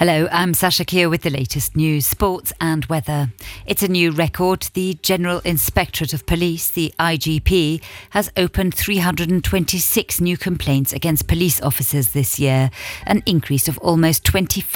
Hello, I'm Sasha Keogh with the latest news, sports and weather. It's a new record. The General Inspectorate of Police, the IGP, has opened 326 new complaints against police officers this year, an increase of almost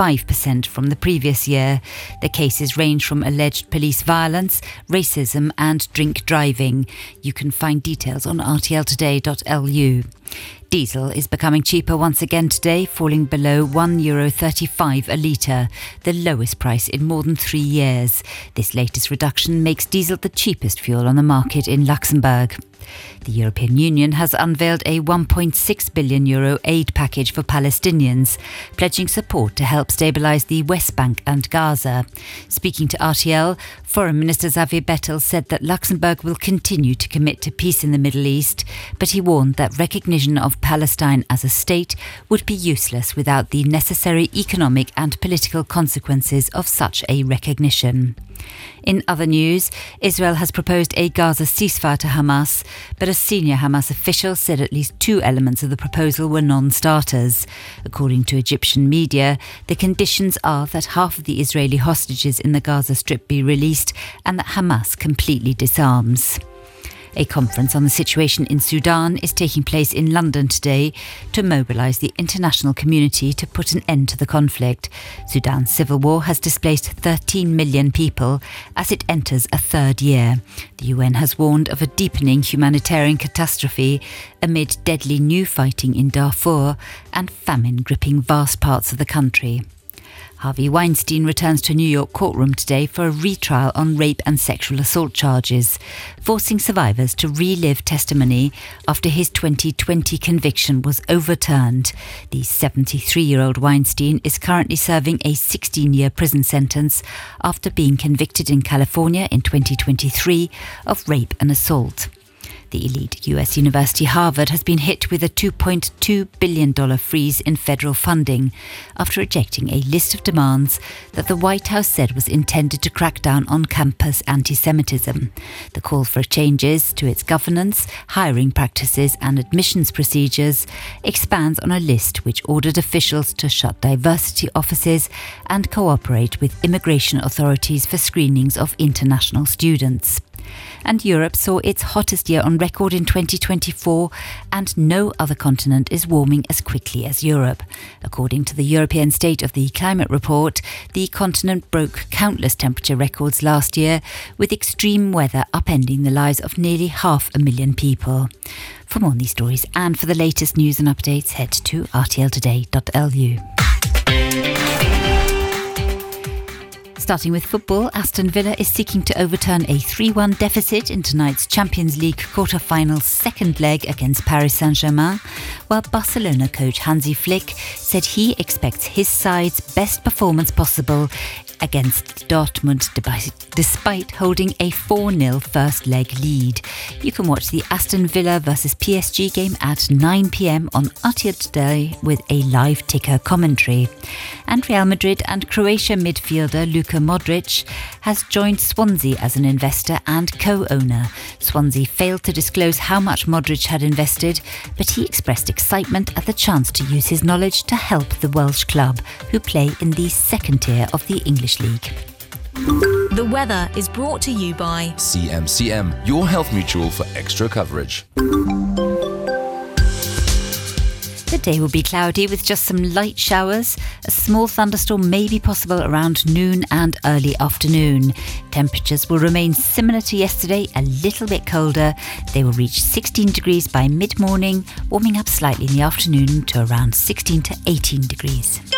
25% from the previous year. The cases range from alleged police violence, racism and drink driving. You can find details on rtltoday.lu. Diesel is becoming cheaper once again today, falling below €1.35 a litre, the lowest price in more than 3 years. This latest reduction makes diesel the cheapest fuel on the market in Luxembourg. The European Union has unveiled a €1.6 billion aid package for Palestinians, pledging support to help stabilise the West Bank and Gaza. Speaking to RTL, Foreign Minister Xavier Bettel said that Luxembourg will continue to commit to peace in the Middle East, but he warned that recognition of Palestine as a state would be useless without the necessary economic and political consequences of such a recognition. In other news, Israel has proposed a Gaza ceasefire to Hamas, but a senior Hamas official said at least 2 elements of the proposal were non-starters. According to Egyptian media, the conditions are that half of the Israeli hostages in the Gaza Strip be released and that Hamas completely disarms. A conference on the situation in Sudan is taking place in London today to mobilise the international community to put an end to the conflict. Sudan's civil war has displaced 13 million people as it enters a 3rd year. The UN has warned of a deepening humanitarian catastrophe amid deadly new fighting in Darfur and famine gripping vast parts of the country. Harvey Weinstein returns to a New York courtroom today for a retrial on rape and sexual assault charges, forcing survivors to relive testimony after his 2020 conviction was overturned. The 73-year-old Weinstein is currently serving a 16-year prison sentence after being convicted in California in 2023 of rape and assault. The elite US university Harvard has been hit with a $2.2 billion freeze in federal funding after rejecting a list of demands that the White House said was intended to crack down on campus anti-Semitism. The call for changes to its governance, hiring practices and admissions procedures expands on a list which ordered officials to shut diversity offices and cooperate with immigration authorities for screenings of international students. And Europe saw its hottest year on record in 2024, and no other continent is warming as quickly as Europe. According to the European State of the Climate Report, the continent broke countless temperature records last year, with extreme weather upending the lives of nearly 500,000 people. For more on these stories and for the latest news and updates, head to rtltoday.lu. Starting with football, Aston Villa is seeking to overturn a 3-1 deficit in tonight's Champions League quarter-final second leg against Paris Saint-Germain, while Barcelona coach Hansi Flick said he expects his side's best performance possible against Dortmund despite holding a 4-0 first leg lead. You can watch the Aston Villa versus PSG game at 9 p.m. on RTL Today with a live ticker commentary. And Real Madrid and Croatia midfielder Luka Modric has joined Swansea as an investor and co-owner. Swansea failed to disclose how much Modric had invested, but he expressed excitement at the chance to use his knowledge to help the Welsh club, who play in the second tier of the English League. The weather is brought to you by CMCM, your health mutual for extra coverage. The day will be cloudy with just some light showers. A small thunderstorm may be possible around noon and early afternoon. Temperatures will remain similar to yesterday, a little bit colder. They will reach 16 degrees by mid-morning, warming up slightly in the afternoon to around 16 to 18 degrees.